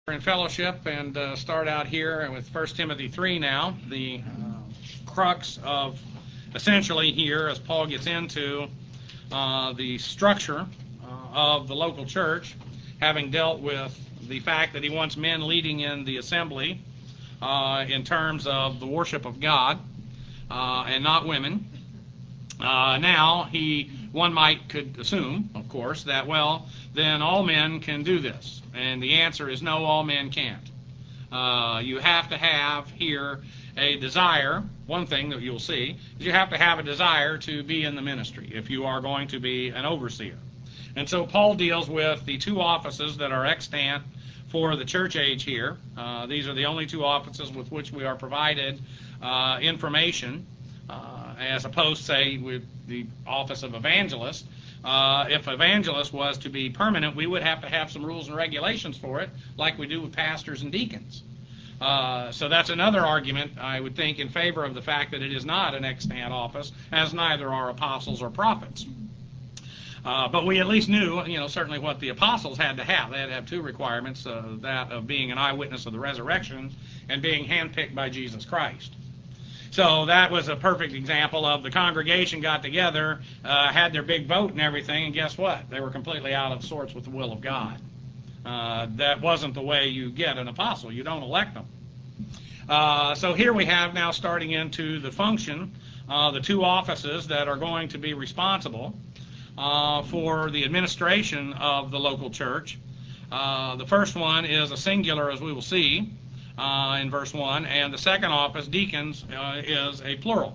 in fellowship and start out here with 1 Timothy 3 now, the crux of essentially here as Paul gets into the structure of the local church, having dealt with the fact that he wants men leading in the assembly in terms of the worship of God and not women. Now, one could assume, of course, that, well, then all men can do this. And the answer is no, all men can't. You have to have here a desire. One thing that you'll see is you have to have a desire to be in the ministry if you are going to be an overseer. And so Paul deals with the two offices that are extant for the church age here. These are the only two offices with which we are provided information, as opposed, say, with the office of evangelist. If evangelist was to be permanent, we would have to have some rules and regulations for it, like we do with pastors and deacons. So that's another argument, I would think, in favor of the fact that it is not an extant office, as neither are apostles or prophets. But we at least knew, certainly what the apostles had to have. They had to have two requirements, that of being an eyewitness of the resurrection and being handpicked by Jesus Christ. So that was a perfect example of the congregation got together, had their big vote and everything, and guess what? They were completely out of sorts with the will of God. That wasn't the way you get an apostle. You don't elect them. So here we have now starting into the function, the two offices that are going to be responsible for the administration of the local church. The first one is a singular, as we will see in verse 1, and the second office, deacons, is a plural.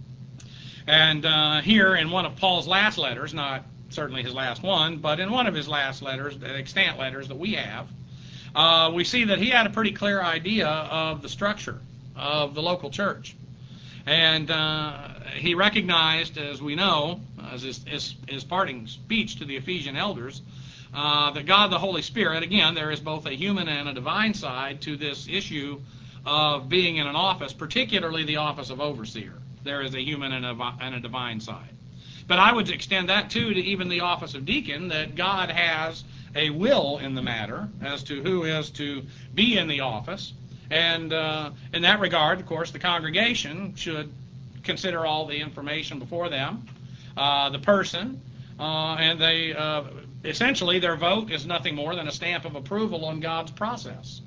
And here in one of Paul's last letters, not certainly his last one, but in one of his last letters, the extant letters that we have, we see that he had a pretty clear idea of the structure of the local church. And he recognized, as we know, as his parting speech to the Ephesian elders, that God the Holy Spirit, again, there is both a human and a divine side to this issue of being in an office, particularly the office of overseer. There is a human and a divine side. But I would extend that, too, to even the office of deacon, that God has a will in the matter as to who is to be in the office. And in that regard, of course, the congregation should consider all the information before them, the person, and they essentially their vote is nothing more than a stamp of approval on God's process.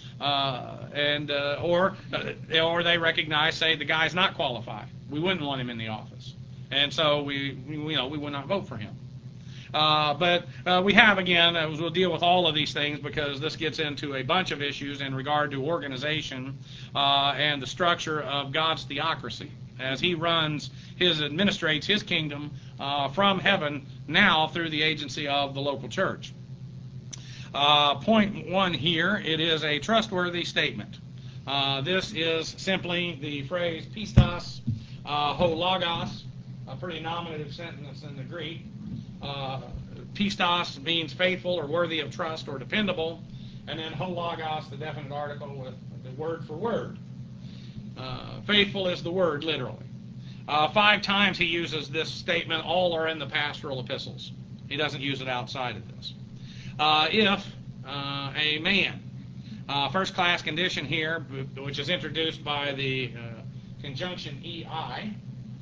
Or they recognize, say, the guy's not qualified. We wouldn't want him in the office. And so we would not vote for him. But we have, again, we'll deal with all of these things because this gets into a bunch of issues in regard to organization and the structure of God's theocracy as he administrates his kingdom from heaven now through the agency of the local church. Point 1 here, it is a trustworthy statement. This is simply the phrase pistos ho logos, a pretty nominative sentence in the Greek. Pistos means faithful or worthy of trust or dependable, and then ho logos, the definite article with the word for word. Faithful is the word, literally. 5 times he uses this statement. All are in the pastoral epistles. He doesn't use it outside of this. If a man, first-class condition here, which is introduced by the conjunction EI,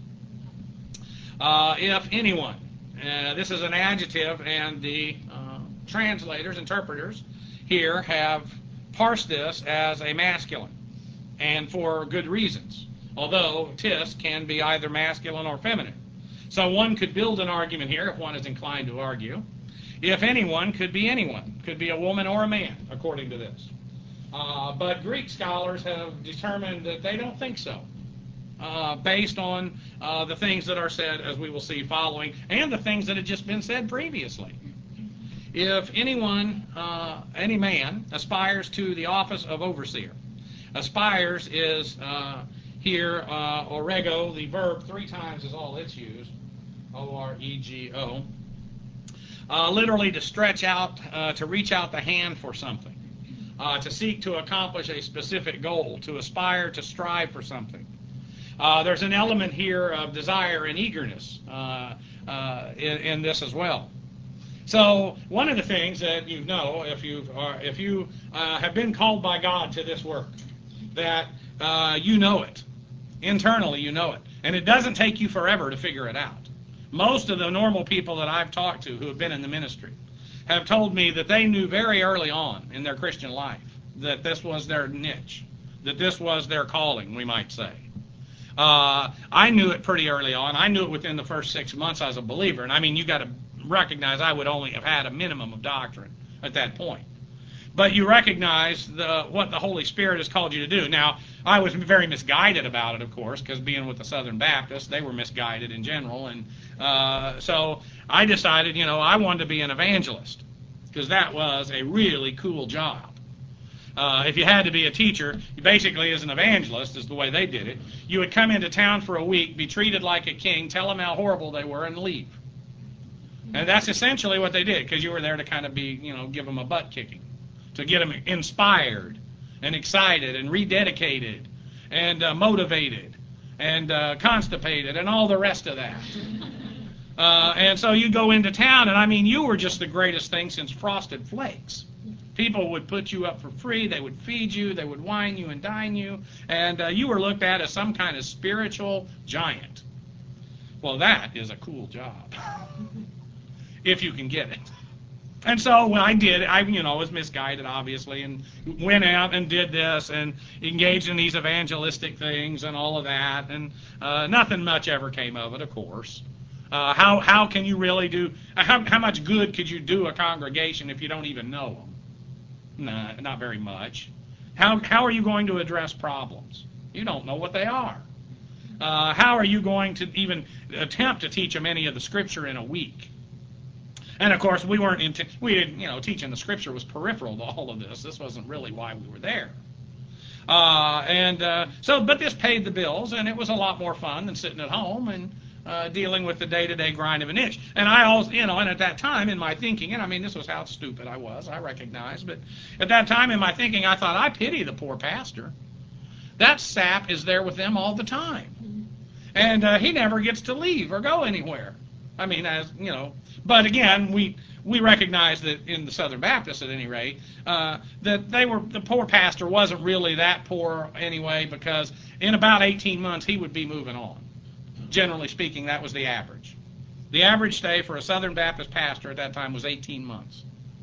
if anyone, this is an adjective, and the translators, interpreters here have parsed this as a masculine, and for good reasons, although tis can be either masculine or feminine. So one could build an argument here, if one is inclined to argue. If anyone could be anyone, could be a woman or a man, according to this. But Greek scholars have determined that they don't think so, based on the things that are said, as we will see following, and the things that had just been said previously. If anyone, any man, aspires to the office of overseer, aspires is here, orego, the verb 3 times is all it's used, O-R-E-G-O, literally to stretch out, to reach out the hand for something, to seek to accomplish a specific goal, to aspire to strive for something. There's an element here of desire and eagerness in this as well. So one of the things that you know, if you have been called by God to this work, that you know it. Internally, you know it. And it doesn't take you forever to figure it out. Most of the normal people that I've talked to who have been in the ministry have told me that they knew very early on in their Christian life that this was their niche, that this was their calling, we might say. I knew it pretty early on. I knew it within the first 6 months as a believer. And I mean, you got to recognize I would only have had a minimum of doctrine at that point. But you recognize what the Holy Spirit has called you to do. Now, I was very misguided about it, of course, because being with the Southern Baptists, they were misguided in general. And so I decided, I wanted to be an evangelist, because that was a really cool job. If you had to be a teacher, basically as an evangelist is the way they did it. You would come into town for a week, be treated like a king, tell them how horrible they were, and leave. And that's essentially what they did, because you were there to kind of be, give them a butt kicking, to get them inspired and excited and rededicated and motivated and constipated and all the rest of that. And so you go into town, and I mean, you were just the greatest thing since Frosted Flakes. People would put you up for free, they would feed you, they would wine you and dine you, and you were looked at as some kind of spiritual giant. Well, that is a cool job, if you can get it. And so when I did, I was misguided, obviously, and went out and did this and engaged in these evangelistic things and all of that, and nothing much ever came of it, of course. How can you really do, how much good could you do a congregation if you don't even know them? No, not very much. How are you going to address problems? You don't know what they are. How are you going to even attempt to teach them any of the Scripture in a week? And of course, we didn't, teaching the Scripture was peripheral to all of this. This wasn't really why we were there. But this paid the bills, and it was a lot more fun than sitting at home and dealing with the day-to-day grind of a niche. And I always, and at that time in my thinking, and I mean, this was how stupid I was, I recognize, but at that time in my thinking, I thought, I pity the poor pastor. That sap is there with them all the time. And he never gets to leave or go anywhere. I mean, but again, we recognize that in the Southern Baptists, at any rate, that the poor pastor wasn't really that poor anyway, because in about 18 months he would be moving on. Generally speaking, that was the average. The average stay for a Southern Baptist pastor at that time was 18 months.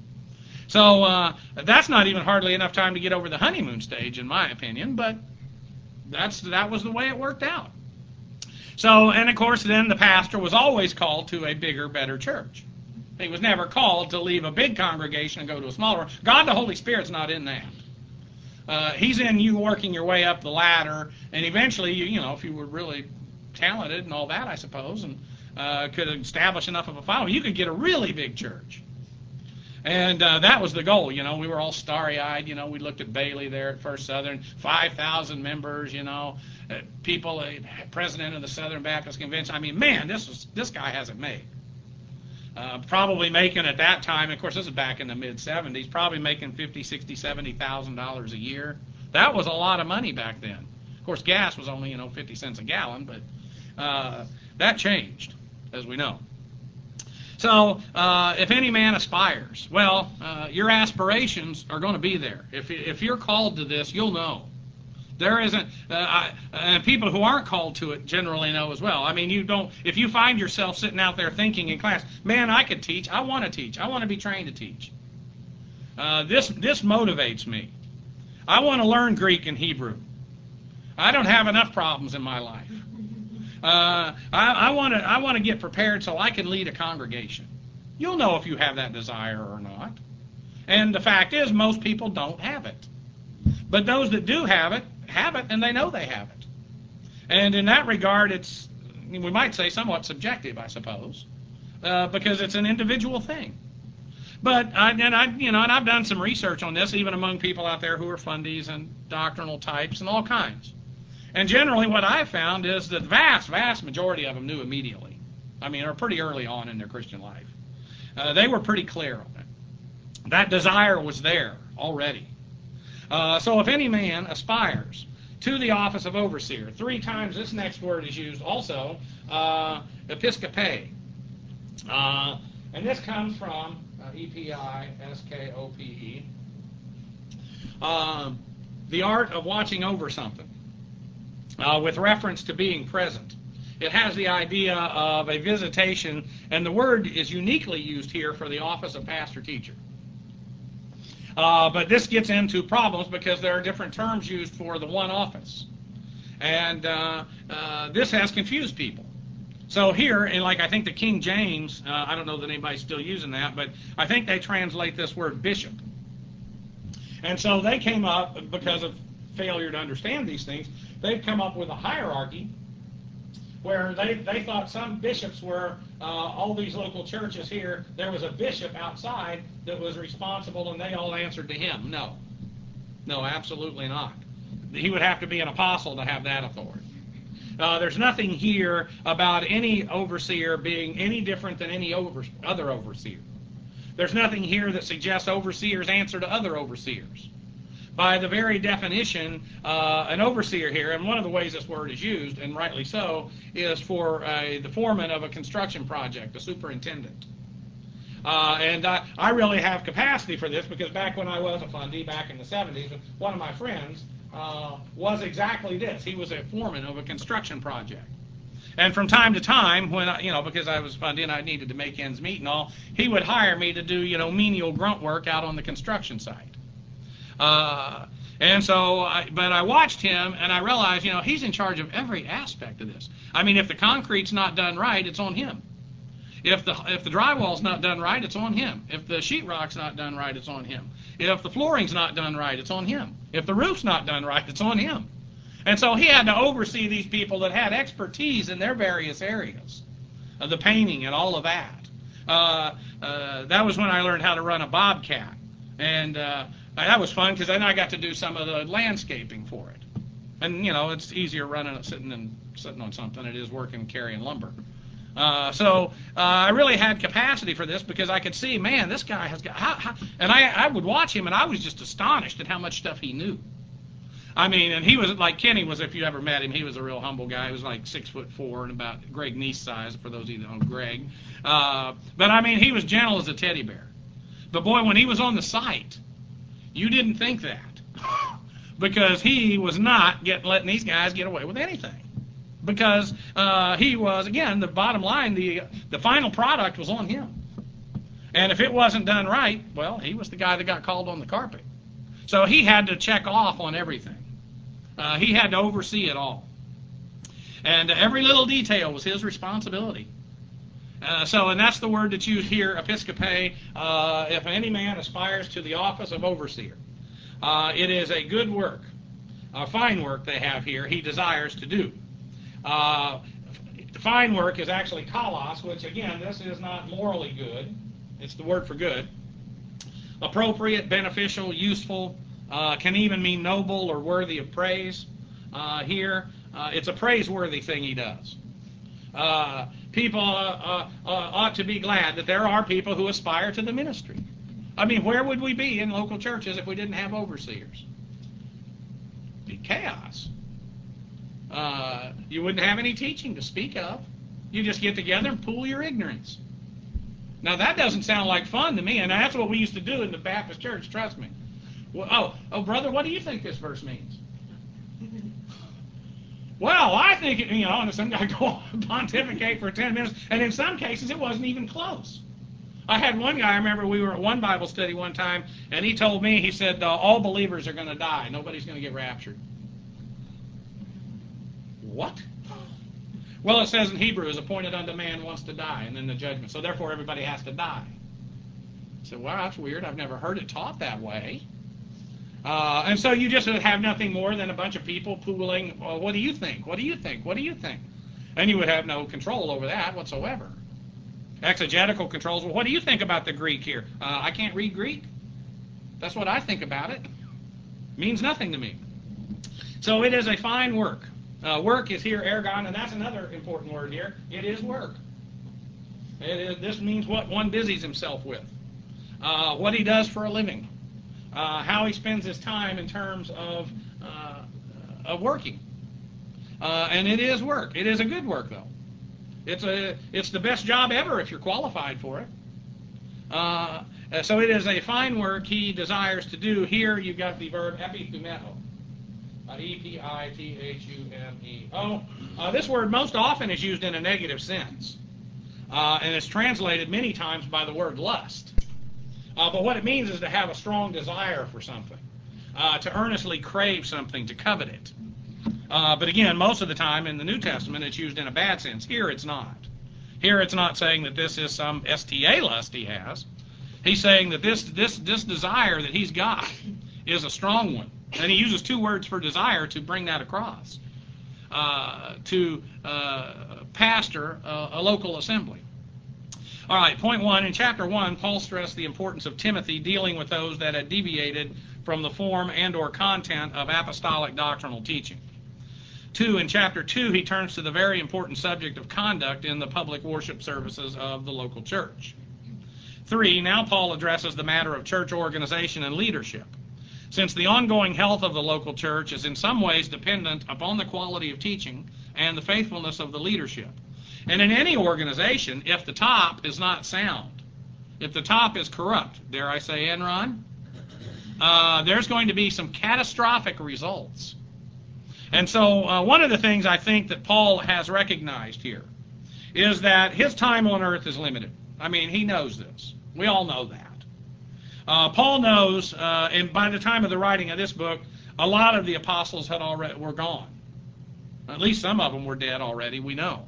So that's not even hardly enough time to get over the honeymoon stage, in my opinion, but that was the way it worked out. So, and of course, then the pastor was always called to a bigger, better church. He was never called to leave a big congregation and go to a smaller one. God, the Holy Spirit's not in that. He's in you working your way up the ladder, and eventually, if you were really talented and all that, I suppose, and could establish enough of a following, you could get a really big church. And that was the goal. We were all starry-eyed. We looked at Bailey there at First Southern, 5,000 members, people, president of the Southern Baptist Convention. I mean, man, this guy has it made. Probably making at that time, of course, this is back in the mid-'70s, probably making $50,000, $60,000, $70,000 a year. That was a lot of money back then. Of course, gas was only, 50 cents a gallon, but that changed, as we know. So, if any man aspires, well, your aspirations are going to be there. If you're called to this, you'll know. There isn't, and people who aren't called to it generally know as well. I mean, if you find yourself sitting out there thinking in class, man, I could teach, I want to be trained to teach. This motivates me. I want to learn Greek and Hebrew. I don't have enough problems in my life. I want to get prepared so I can lead a congregation. You'll know if you have that desire or not. And the fact is, most people don't have it. But those that do have it, and they know they have it. And in that regard, it's, we might say, somewhat subjective, I suppose, because it's an individual thing. But I've done some research on this, even among people out there who are fundies and doctrinal types and all kinds. And generally what I've found is that the vast, vast majority of them knew immediately. I mean, or pretty early on in their Christian life. They were pretty clear on it. That desire was there already. So if any man aspires to the office of overseer, 3 times this next word is used also, episkope. And this comes from E-P-I-S-K-O-P-E. The art of watching over something, with reference to being present. It has the idea of a visitation, and the word is uniquely used here for the office of pastor-teacher. But this gets into problems because there are different terms used for the one office. And this has confused people. So here, in I think the King James, I don't know that anybody's still using that, but I think they translate this word bishop. And so they came up, because of failure to understand these things, they've come up with a hierarchy where they thought some bishops were, all these local churches here, there was a bishop outside that was responsible and they all answered to him. No, absolutely not. He would have to be an apostle to have that authority. There's nothing here about any overseer being any different than any other overseer. There's nothing here that suggests overseers answer to other overseers. By the very definition, an overseer here, and one of the ways this word is used, and rightly so, is for the foreman of a construction project, a superintendent. And I really have capacity for this because back when I was a fundee back in the 70s, one of my friends was exactly this. He was a foreman of a construction project. And from time to time, when because I was funding, I needed to make ends meet and all, he would hire me to do, menial grunt work out on the construction site. And so, but I watched him and I realized, he's in charge of every aspect of this. I mean, if the concrete's not done right, it's on him. If the drywall's not done right, it's on him. If the sheetrock's not done right, it's on him. If the flooring's not done right, it's on him. If the roof's not done right, it's on him. And so he had to oversee these people that had expertise in their various areas, the painting and all of that. That was when I learned how to run a Bobcat. And that was fun because then I got to do some of the landscaping for it. And, it's easier running it sitting on something than it is working carrying lumber. So I really had capacity for this because I could see, man, this guy has got... and I would watch him and I was just astonished at how much stuff he knew. I mean, and he was like Kenny was, if you ever met him, he was a real humble guy. He was like 6'4" and about Greg Neese size, for those of you that know Greg. But I mean, he was gentle as a teddy bear. But boy, when he was on the site, you didn't think that. Because he was not letting these guys get away with anything. Because he was, again, the bottom line, the final product was on him. And if it wasn't done right, well, he was the guy that got called on the carpet. So he had to check off on everything. He had to oversee it all. And every little detail was his responsibility. And that's the word that's used here, episcope, if any man aspires to the office of overseer. It is a good work, a fine work they have here, he desires to do. The fine work is actually kalos, which again, this is not morally good. It's the word for good. Appropriate, beneficial, useful, can even mean noble or worthy of praise. Here, it's a praiseworthy thing he does. People ought to be glad that there are people who aspire to the ministry. I mean, where would we be in local churches if we didn't have overseers? It'd be chaos. You wouldn't have any teaching to speak of. You just get together and pool your ignorance. Now, that doesn't sound like fun to me, and that's what we used to do in the Baptist church, trust me. Well, brother, what do you think this verse means? Well, I think, and some guy go on pontificate for 10 minutes, and in some cases it wasn't even close. I had one guy, I remember we were at one Bible study one time, and he told me, he said, all believers are going to die. Nobody's going to get raptured. What? Well, it says in Hebrew, is appointed unto man once to die, and then the judgment. So therefore everybody has to die. I said, well, that's weird. I've never heard it taught that way. And so you just have nothing more than a bunch of people pooling, well, what do you think? What do you think? What do you think? And you would have no control over that whatsoever. Exegetical controls, well, what do you think about the Greek here? I can't read Greek. That's what I think about it. Means nothing to me. So it is a fine work. Work is here ergon, and that's another important word here. It is work. This means what one busies himself with. What he does for a living. How he spends his time in terms of working. And it is work. It is a good work, though. It's the best job ever if you're qualified for it. So it is a fine work he desires to do. Here you've got the verb epithumeo. E-P-I-T-H-U-M-E-O. This word most often is used in a negative sense. And it's translated many times by the word lust. But what it means is to have a strong desire for something, to earnestly crave something, to covet it. But again, most of the time in the New Testament it's used in a bad sense. Here it's not. Here it's not saying that this is some STA lust he has. He's saying that this desire that he's got is a strong one. And he uses two words for desire to bring that across. To pastor a local assembly. All right, point 1. In chapter 1, Paul stressed the importance of Timothy dealing with those that had deviated from the form and or content of apostolic doctrinal teaching. 2. In chapter 2, he turns to the very important subject of conduct in the public worship services of the local church. 3. Now Paul addresses the matter of church organization and leadership. Since the ongoing health of the local church is in some ways dependent upon the quality of teaching and the faithfulness of the leadership. And in any organization, if the top is not sound, if the top is corrupt, dare I say, Enron, there's going to be some catastrophic results. And so one of the things I think that Paul has recognized here is that his time on earth is limited. I mean, he knows this. We all know that. Paul knows, and by the time of the writing of this book, a lot of the apostles were gone. At least some of them were dead already, we know.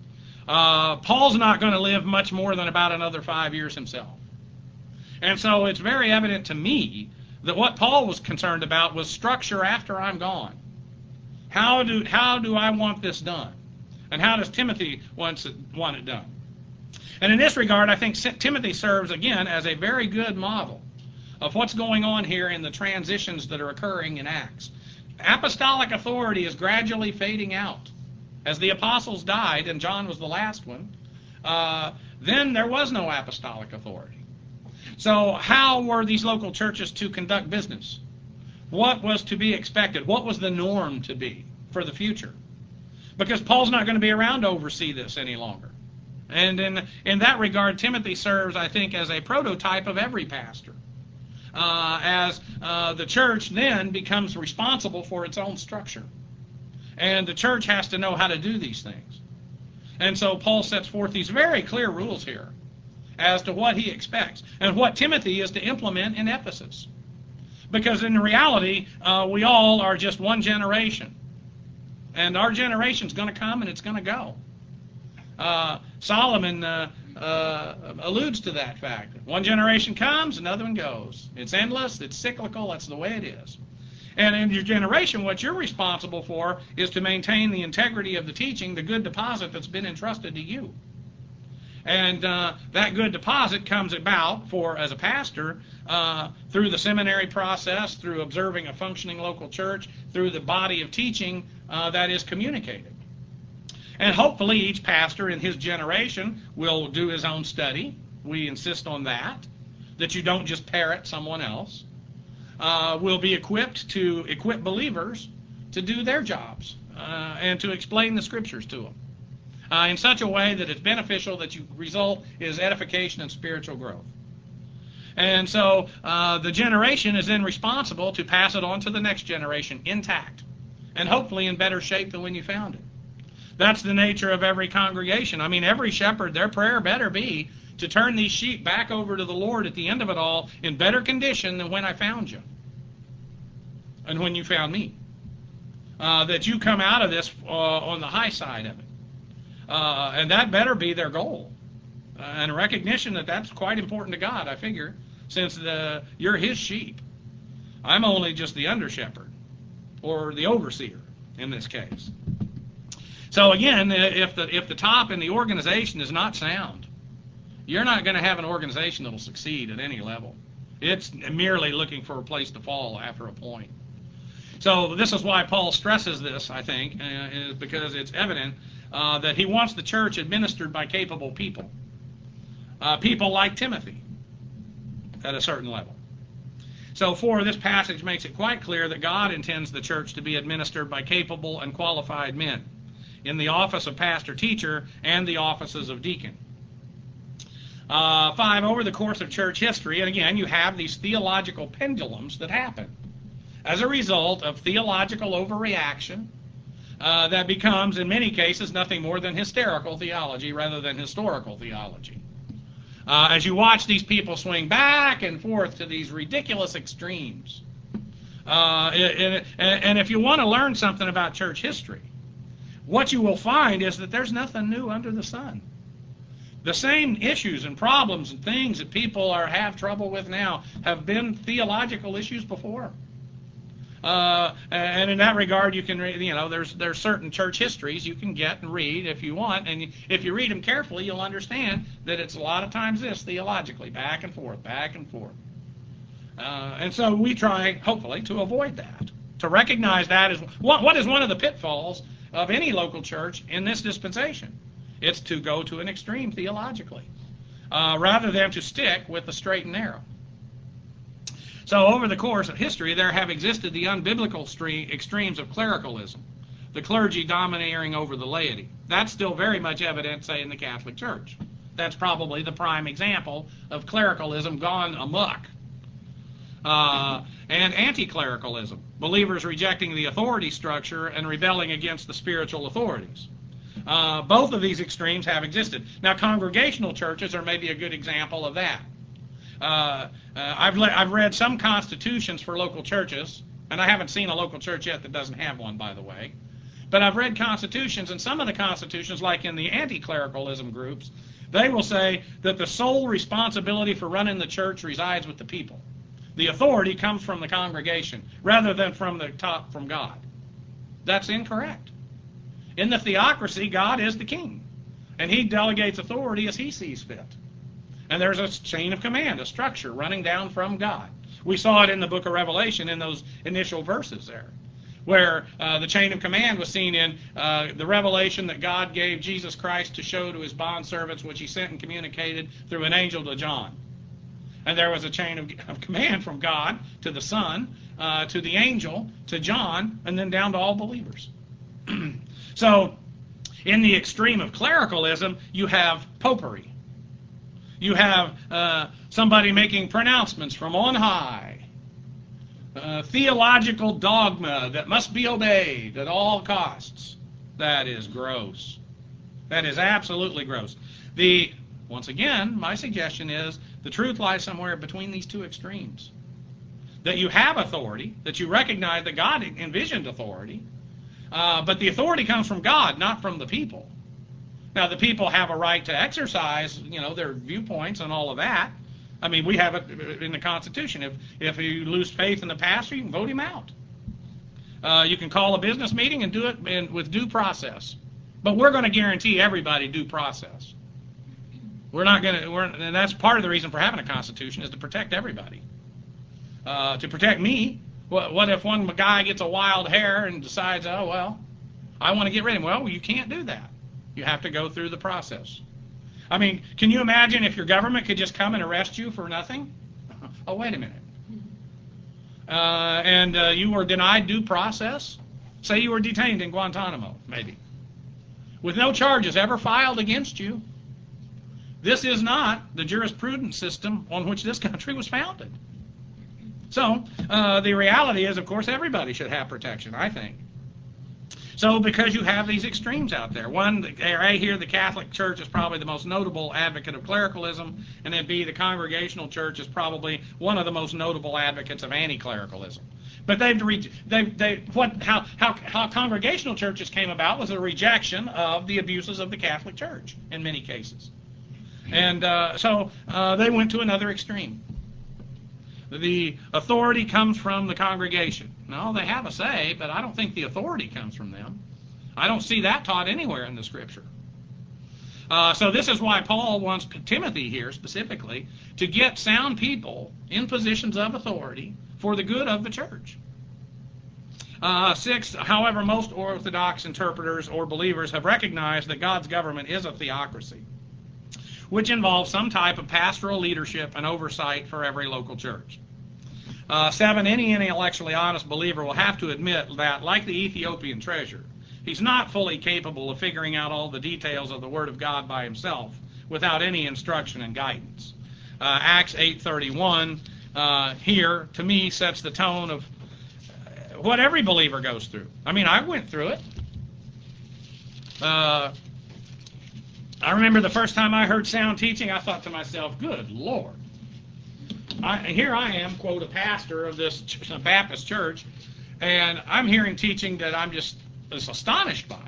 Paul's not going to live much more than about another 5 years himself. And so it's very evident to me that what Paul was concerned about was structure after I'm gone. How do I want this done? And how does Timothy want it done? And in this regard, I think Timothy serves, again, as a very good model of what's going on here in the transitions that are occurring in Acts. Apostolic authority is gradually fading out. As the apostles died, and John was the last one, then there was no apostolic authority. So how were these local churches to conduct business? What was to be expected? What was the norm to be for the future? Because Paul's not going to be around to oversee this any longer. And in that regard, Timothy serves, I think, as a prototype of every pastor. As the church then becomes responsible for its own structure. And the church has to know how to do these things. And so Paul sets forth these very clear rules here as to what he expects and what Timothy is to implement in Ephesus. Because in reality, we all are just one generation. And our generation's going to come and it's going to go. Solomon alludes to that fact. One generation comes, another one goes. It's endless, it's cyclical, that's the way it is. And in your generation, what you're responsible for is to maintain the integrity of the teaching, the good deposit that's been entrusted to you. And that good deposit comes about as a pastor, through the seminary process, through observing a functioning local church, through the body of teaching that is communicated. And hopefully each pastor in his generation will do his own study. We insist on that you don't just parrot someone else. Will be equipped to equip believers to do their jobs and to explain the Scriptures to them in such a way that it's beneficial, that you result is edification and spiritual growth. And so the generation is then responsible to pass it on to the next generation intact and hopefully in better shape than when you found it. That's the nature of every congregation. I mean, every shepherd, their prayer better be to turn these sheep back over to the Lord at the end of it all in better condition than when I found you and when you found me. That you come out of this on the high side of it. And that better be their goal. And a recognition that that's quite important to God, I figure, since you're His sheep. I'm only just the under shepherd, or the overseer in this case. So again, if the top in the organization is not sound, you're not going to have an organization that will succeed at any level. It's merely looking for a place to fall after a point. So this is why Paul stresses this, I think, is because it's evident that he wants the church administered by capable people. People like Timothy at a certain level. So this passage makes it quite clear that God intends the church to be administered by capable and qualified men in the office of pastor-teacher and the offices of deacon. 5, over the course of church history, and again, you have these theological pendulums that happen as a result of theological overreaction that becomes, in many cases, nothing more than hysterical theology rather than historical theology. As you watch these people swing back and forth to these ridiculous extremes. And if you want to learn something about church history, what you will find is that there's nothing new under the sun. The same issues and problems and things that people have trouble with now have been theological issues before. And in that regard, you can read, there's certain church histories you can get and read if you want, and if you read them carefully, you'll understand that it's a lot of times this theologically, back and forth, back and forth. And so we try, hopefully, to avoid that, to recognize that as what is one of the pitfalls of any local church in this dispensation. It's to go to an extreme theologically, rather than to stick with the straight and narrow. So over the course of history, there have existed the unbiblical extremes of clericalism, the clergy domineering over the laity. That's still very much evident, say, in the Catholic Church. That's probably the prime example of clericalism gone amok. And anti-clericalism, believers rejecting the authority structure and rebelling against the spiritual authorities. Both of these extremes have existed. Now, congregational churches are maybe a good example of that. I've read some constitutions for local churches, and I haven't seen a local church yet that doesn't have one, by the way. But I've read constitutions, and some of the constitutions, like in the anti-clericalism groups, they will say that the sole responsibility for running the church resides with the people. The authority comes from the congregation rather than from the top, from God. That's incorrect. In the theocracy, God is the king, and he delegates authority as he sees fit. And there's a chain of command, a structure running down from God. We saw it in the book of Revelation in those initial verses there, where the chain of command was seen in the revelation that God gave Jesus Christ to show to his bondservants, which he sent and communicated through an angel to John. And there was a chain of command from God to the Son, to the angel, to John, and then down to all believers. So, in the extreme of clericalism, you have popery. You have somebody making pronouncements from on high. Theological dogma that must be obeyed at all costs. That is gross. That is absolutely gross. Once again, my suggestion is the truth lies somewhere between these two extremes. That you have authority, that you recognize that God envisioned authority, but the authority comes from God, not from the people. Now, the people have a right to exercise, their viewpoints and all of that. I mean, we have it in the Constitution. If you lose faith in the pastor, you can vote him out. You can call a business meeting and do it with due process. But we're going to guarantee everybody due process. We're not going to, and that's part of the reason for having a Constitution, is to protect everybody. To protect me. What if one guy gets a wild hair and decides, oh, well, I want to get rid of him? Well, you can't do that. You have to go through the process. I mean, can you imagine if your government could just come and arrest you for nothing? Oh, wait a minute. And you were denied due process? Say you were detained in Guantanamo, maybe, with no charges ever filed against you. This is not the jurisprudence system on which this country was founded. So, the reality is, of course, everybody should have protection, I think. So, because you have these extremes out there. One, A, here the Catholic Church is probably the most notable advocate of clericalism, and then B, the Congregational Church is probably one of the most notable advocates of anti-clericalism. But how Congregational churches came about was a rejection of the abuses of the Catholic Church in many cases. And so they went to another extreme. The authority comes from the congregation. No, they have a say, but I don't think the authority comes from them. I don't see that taught anywhere in the Scripture. So this is why Paul wants Timothy here specifically to get sound people in positions of authority for the good of the church. 6, however, most Orthodox interpreters or believers have recognized that God's government is a theocracy, which involves some type of pastoral leadership and oversight for every local church. 7, any intellectually honest believer will have to admit that, like the Ethiopian treasurer, he's not fully capable of figuring out all the details of the Word of God by himself without any instruction and guidance. Acts 8:31 here, to me, sets the tone of what every believer goes through. I mean, I went through it. I remember the first time I heard sound teaching, I thought to myself, good Lord. Here I am, quote, a pastor of this Baptist church, and I'm hearing teaching that I'm just astonished by.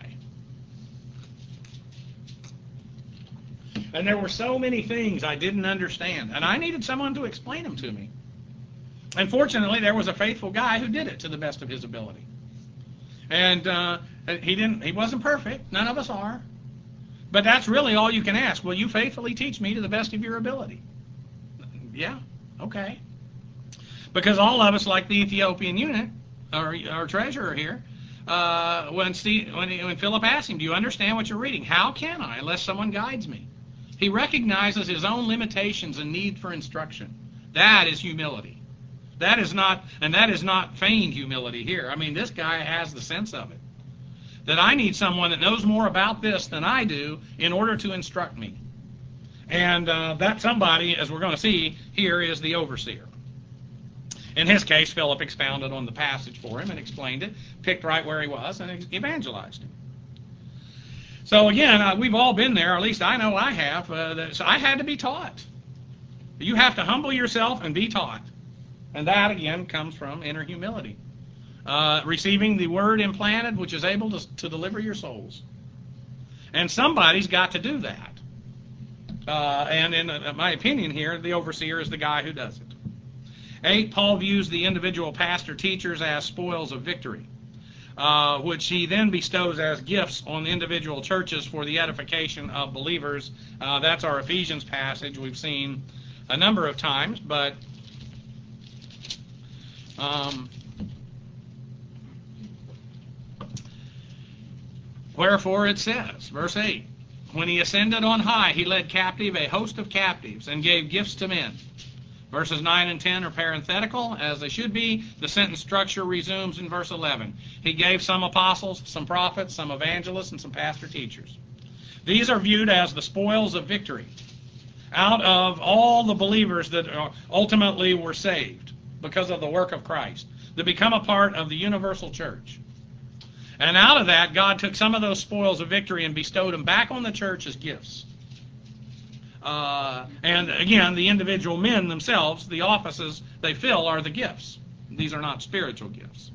And there were so many things I didn't understand, and I needed someone to explain them to me. And fortunately, there was a faithful guy who did it to the best of his ability. And he wasn't perfect. None of us are. But that's really all you can ask. Will you faithfully teach me to the best of your ability? Yeah, okay. Because all of us, like the Ethiopian eunuch, our treasurer here, when Philip asked him, do you understand what you're reading? How can I, unless someone guides me? He recognizes his own limitations and need for instruction. That is humility. That is not feigned humility here. I mean, this guy has the sense of it. That I need someone that knows more about this than I do in order to instruct me. And that somebody, as we're going to see here, is the overseer. In his case, Philip expounded on the passage for him and explained it, picked right where he was, and evangelized him. So again, we've all been there, or at least I know I have. So I had to be taught. You have to humble yourself and be taught. And that, again, comes from inner humility. Receiving the word implanted, which is able to deliver your souls. And somebody's got to do that. And in my opinion here, the overseer is the guy who does it. 8, Paul views the individual pastor-teachers as spoils of victory, which he then bestows as gifts on individual churches for the edification of believers. That's our Ephesians passage we've seen a number of times, but wherefore it says, verse 8, when he ascended on high, he led captive a host of captives and gave gifts to men. Verses 9 and 10 are parenthetical, as they should be. The sentence structure resumes in verse 11. He gave some apostles, some prophets, some evangelists, and some pastor-teachers. These are viewed as the spoils of victory out of all the believers that ultimately were saved because of the work of Christ, that become a part of the universal church. And out of that, God took some of those spoils of victory and bestowed them back on the church as gifts. And again, the individual men themselves, the offices they fill are the gifts. These are not spiritual gifts.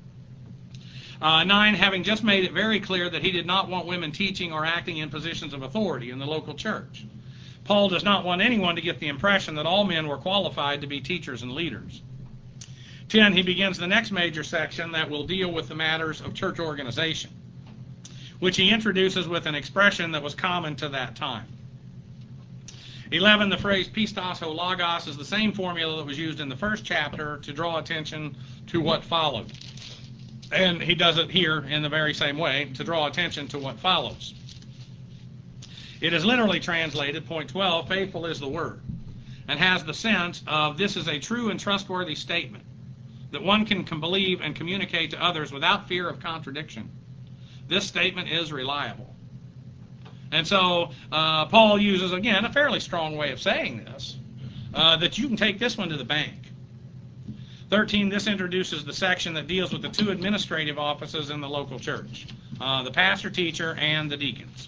9, having just made it very clear that he did not want women teaching or acting in positions of authority in the local church. Paul does not want anyone to get the impression that all men were qualified to be teachers and leaders. 10, he begins the next major section that will deal with the matters of church organization, which he introduces with an expression that was common to that time. 11, the phrase pistos ho logos is the same formula that was used in the first chapter to draw attention to what followed. And he does it here in the very same way, to draw attention to what follows. It is literally translated, point 12, faithful is the word, and has the sense of this is a true and trustworthy statement that one can believe and communicate to others without fear of contradiction. This statement is reliable. And so Paul uses, again, a fairly strong way of saying this, that you can take this one to the bank. 13, this introduces the section that deals with the 2 administrative offices in the local church, the pastor-teacher and the deacons.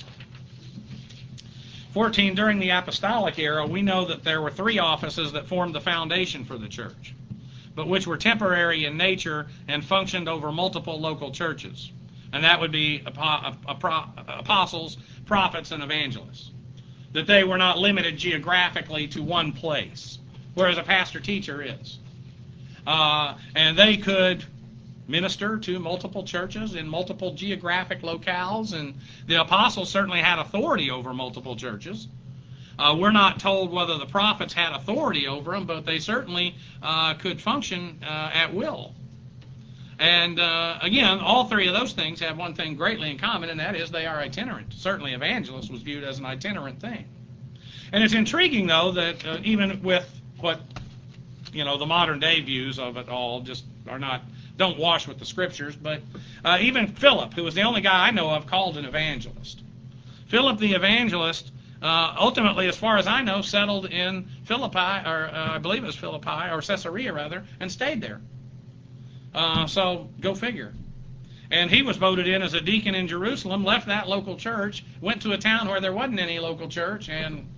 14, during the apostolic era, we know that there were 3 offices that formed the foundation for the church, but which were temporary in nature and functioned over multiple local churches. And that would be apostles, prophets, and evangelists. That they were not limited geographically to one place, whereas a pastor-teacher is. And they could minister to multiple churches in multiple geographic locales, and the apostles certainly had authority over multiple churches. We're not told whether the prophets had authority over them, but they certainly could function at will. And again, all 3 of those things have one thing greatly in common, and that is they are itinerant. Certainly evangelist was viewed as an itinerant thing. And it's intriguing, though, that even with what, the modern day views of it all just don't wash with the scriptures, but even Philip, who was the only guy I know of called an evangelist. Philip the evangelist ultimately, as far as I know, settled in Philippi, or I believe it was Philippi, or Caesarea rather, and stayed there. So go figure. And he was voted in as a deacon in Jerusalem, left that local church, went to a town where there wasn't any local church, and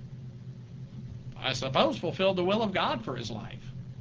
I suppose fulfilled the will of God for his life.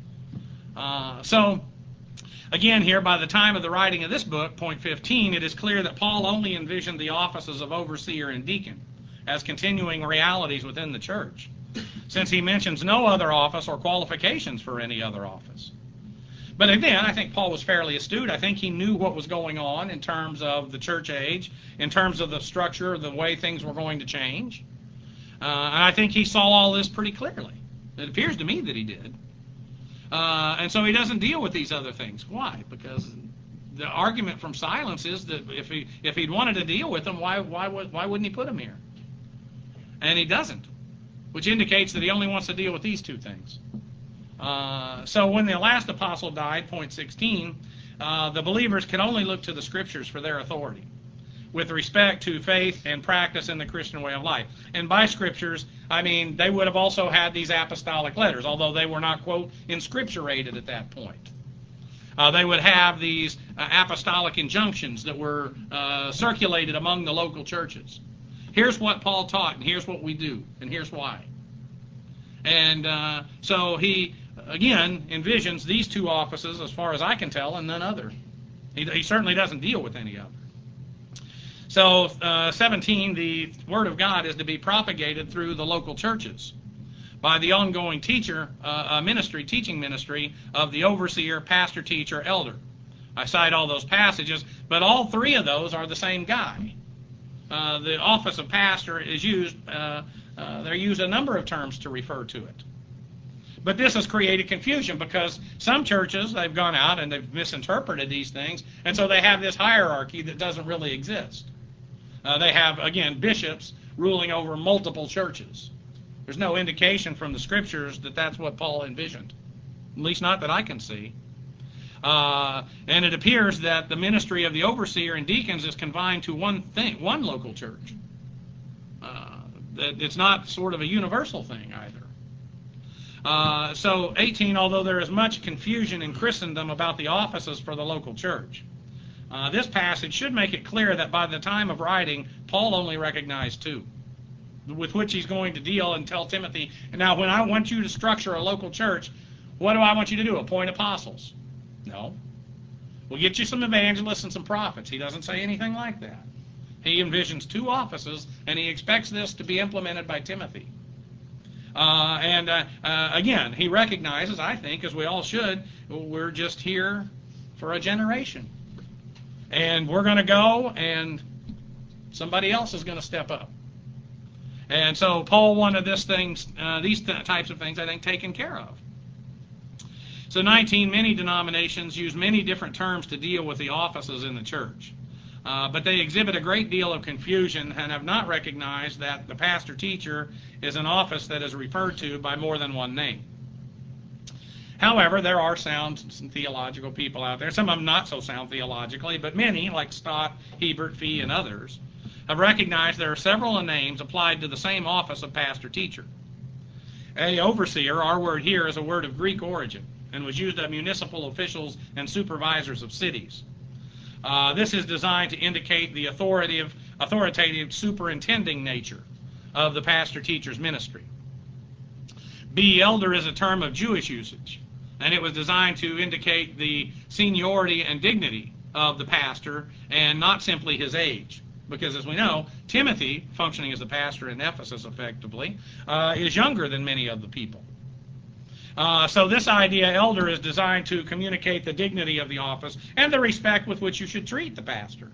So, again here, by the time of the writing of this book, point 15, it is clear that Paul only envisioned the offices of overseer and deacon as continuing realities within the church, since he mentions no other office or qualifications for any other office. But again, I think Paul was fairly astute. I think he knew what was going on in terms of the church age, in terms of the structure, the way things were going to change. And I think he saw all this pretty clearly. It appears to me that he did. And so he doesn't deal with these other things. Why? Because the argument from silence is that if he'd wanted to deal with them, why wouldn't he put them here? And he doesn't, which indicates that he only wants to deal with these two things. So when the last apostle died, point 16, the believers could only look to the Scriptures for their authority with respect to faith and practice in the Christian way of life. And by Scriptures, I mean they would have also had these apostolic letters, although they were not, quote, inscripturated at that point. They would have these apostolic injunctions that were circulated among the local churches. Here's what Paul taught, and here's what we do, and here's why. And so he, again, envisions these two offices, as far as I can tell, and none other. He certainly doesn't deal with any other. So 17, the Word of God is to be propagated through the local churches by the ongoing teaching ministry of the overseer, pastor, teacher, elder. I cite all those passages, but all three of those are the same guy. The office of pastor is used, they're used a number of terms to refer to it. But this has created confusion because some churches, they've gone out and they've misinterpreted these things, and so they have this hierarchy that doesn't really exist. They have, again, bishops ruling over multiple churches. There's no indication from the Scriptures that that's what Paul envisioned, at least not that I can see. And it appears that the ministry of the overseer and deacons is confined to one thing, one local church. It's not sort of a universal thing either. So 18, although there is much confusion in Christendom about the offices for the local church, this passage should make it clear that by the time of writing, Paul only recognized two, with which he's going to deal and tell Timothy, now when I want you to structure a local church, what do I want you to do? Appoint apostles? No. We'll get you some evangelists and some prophets. He doesn't say anything like that. He envisions two offices, and he expects this to be implemented by Timothy. Again, he recognizes, I think, as we all should, we're just here for a generation. And we're going to go, and somebody else is going to step up. And so Paul wanted these types of things, I think, taken care of. So 19, many denominations use many different terms to deal with the offices in the church. But they exhibit a great deal of confusion and have not recognized that the pastor-teacher is an office that is referred to by more than one name. However, there are sound theological people out there, some of them not so sound theologically, but many, like Stott, Hebert, Fee, and others, have recognized there are several names applied to the same office of pastor-teacher. A overseer, our word here, is a word of Greek origin and was used of municipal officials and supervisors of cities. This is designed to indicate the authoritative superintending nature of the pastor-teacher's ministry. B, elder is a term of Jewish usage, and it was designed to indicate the seniority and dignity of the pastor and not simply his age. Because as we know, Timothy, functioning as the pastor in Ephesus effectively, is younger than many of the people. So this idea, elder, is designed to communicate the dignity of the office and the respect with which you should treat the pastor.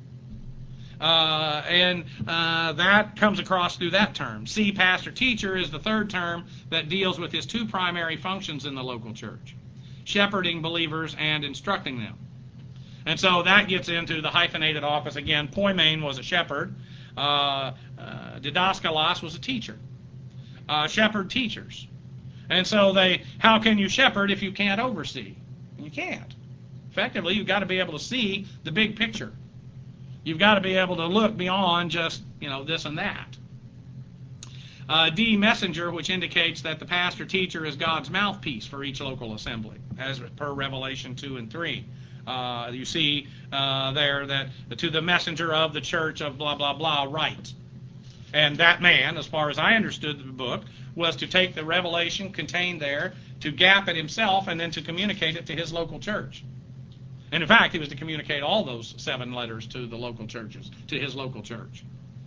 That comes across through that term. C, pastor-teacher, is the third term that deals with his two primary functions in the local church: shepherding believers and instructing them. And so that gets into the hyphenated office again. Poimen was a shepherd. Didaskalos was a teacher. Shepherd teachers. And so how can you shepherd if you can't oversee? You can't. Effectively, you've got to be able to see the big picture. You've got to be able to look beyond just, this and that. D, messenger, which indicates that the pastor teacher is God's mouthpiece for each local assembly, as per Revelation 2 and 3. You see there that to the messenger of the church of blah, blah, blah, write. And that man, as far as I understood the book, was to take the revelation contained there, to gap it himself, and then to communicate it to his local church. And in fact, he was to communicate all those 7 letters to the local churches, to his local church.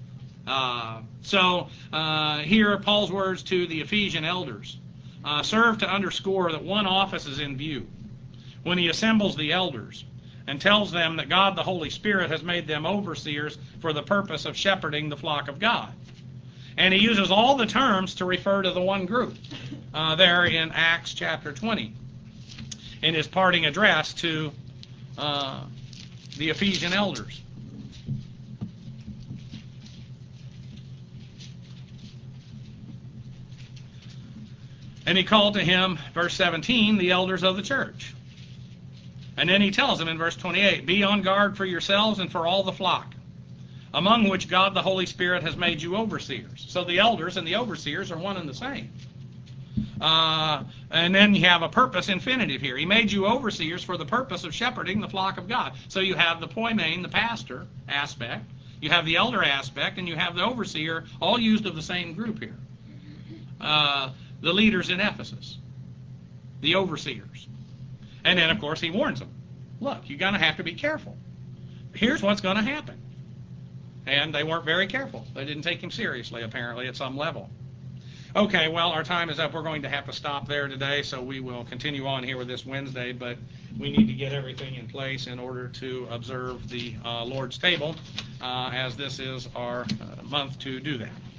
So here are Paul's words to the Ephesian elders. Serve to underscore that one office is in view when he assembles the elders and tells them that God the Holy Spirit has made them overseers for the purpose of shepherding the flock of God. And he uses all the terms to refer to the one group there in Acts chapter 20 in his parting address to the Ephesian elders. And he called to him, verse 17, the elders of the church. And then he tells them in verse 28, be on guard for yourselves and for all the flock, among which God the Holy Spirit has made you overseers. So the elders and the overseers are one and the same. And then you have a purpose infinitive here. He made you overseers for the purpose of shepherding the flock of God. So you have the poimen, the pastor aspect, you have the elder aspect, and you have the overseer, all used of the same group here. The leaders in Ephesus, the overseers. And then, of course, he warns them, look, you're going to have to be careful. Here's what's going to happen. And they weren't very careful. They didn't take him seriously, apparently, at some level. Okay, well, our time is up. We're going to have to stop there today, so we will continue on here with this Wednesday, but we need to get everything in place in order to observe the Lord's table, as this is our month to do that.